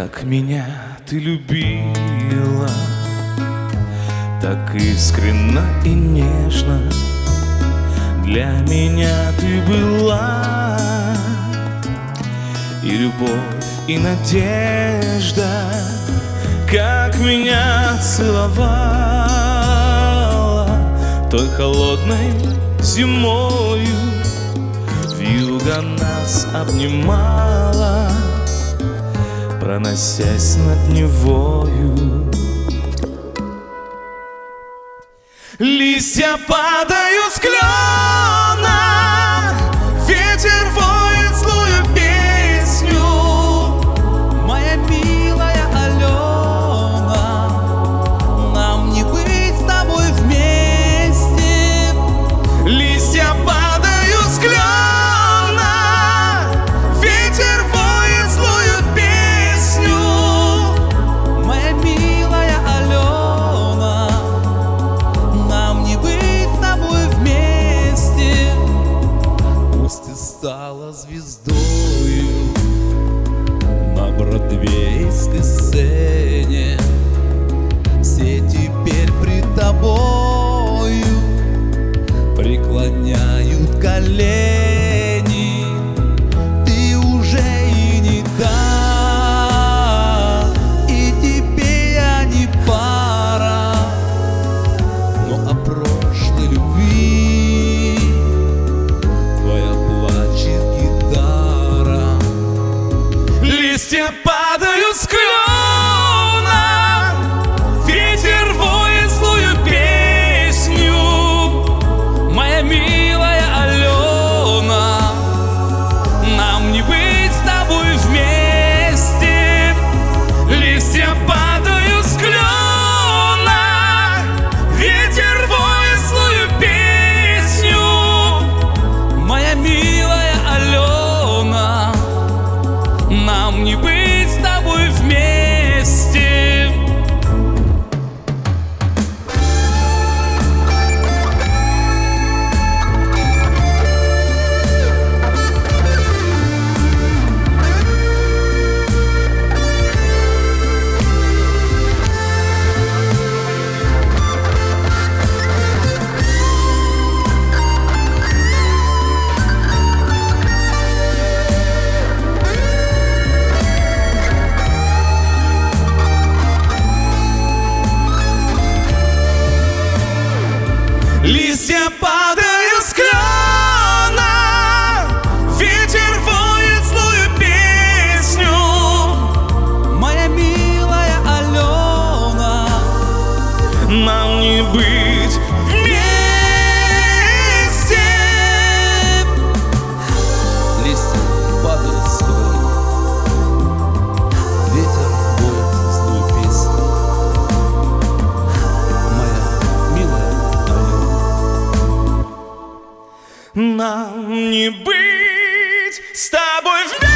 Как меня ты любила, так искренно и нежно. Для меня ты была и любовь, и надежда. Как меня целовала той холодной зимою, вьюга нас обнимала, проносясь над Невою. Листья падают с клена, ветер воет злую песню. Моя милая Алена, нам не быть с тобой вместе. Листья падают с клена, ветер воет злую песню. Моя милая Алена, нам не быть с тобой вместе. Пусть ты стала звездою на бродвейской сцене, все теперь пред тобою преклоняют колени. Ты уже и не та, и тебе я не пара, но о прошлой любви твоя плачет гитара. Листья падают с клена, ветер воет злую песню. Моя милая Алена, нам не быть с тобой вместе. Листья падают с клена, ветер воет злую песню. Моя милая Алена, Нам не быть с тобой вместе. Листья падают с клена, ветер воет злую песню. моя милая Алена, Нам не быть вместе. листья падают с крона, ветер воет злую песню. Моя милая Алена, Нам не быть с тобой вместе.